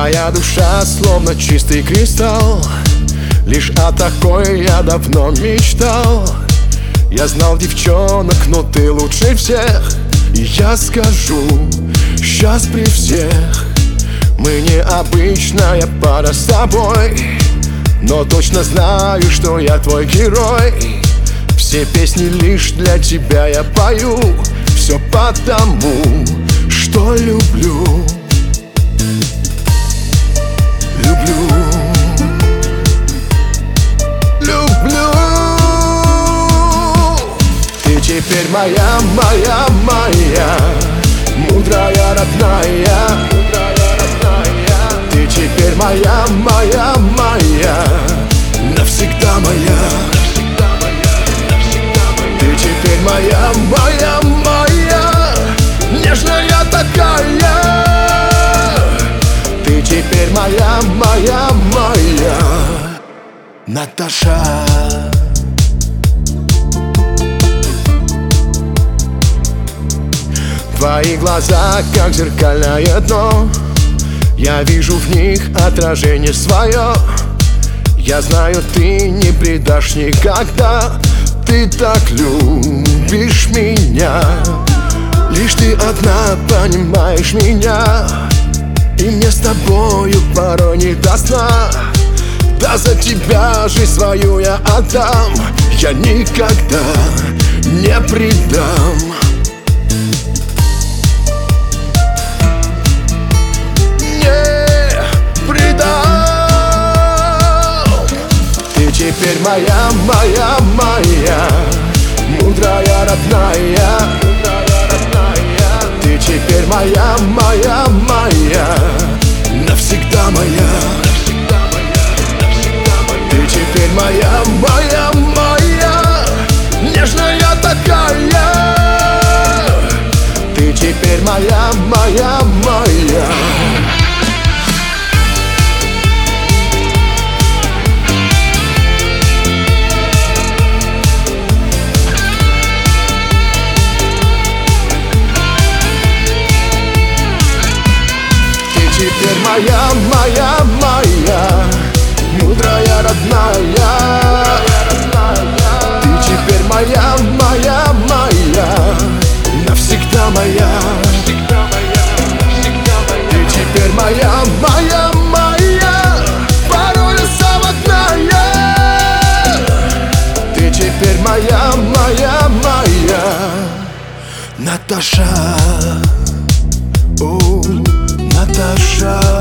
Твоя душа словно чистый кристалл, лишь о такой я давно мечтал. Я знал девчонок, но ты лучше всех. И я скажу, сейчас при всех: мы необычная пара с тобой, но точно знаю, что я твой герой. Все песни лишь для тебя я пою, все потому, что люблю. Ты теперь моя, моя, моя, мудрая, родная. Ты теперь моя, моя, моя, навсегда моя. Ты теперь моя, моя, моя, нежная такая. Ты теперь моя, моя, моя, Наташа. Твои глаза, как зеркальное дно, я вижу в них отражение свое. Я знаю, ты не предашь никогда. Ты так любишь меня, лишь ты одна понимаешь меня. И мне с тобою порой не до сна. Да за тебя жизнь свою я отдам, я никогда не предам. Теперь моя, моя, моя, мудрая, родная. Ты теперь моя, моя, моя, навсегда моя. Ты теперь моя, моя, моя, нежная такая. Ты теперь моя, моя, моя. Теперь моя, моя, моя, мудрая, родная. Ты теперь моя, моя, моя, навсегда моя. Ты теперь моя, моя, моя, порой самотная. Ты теперь моя, моя, моя, Наташа. Наташа.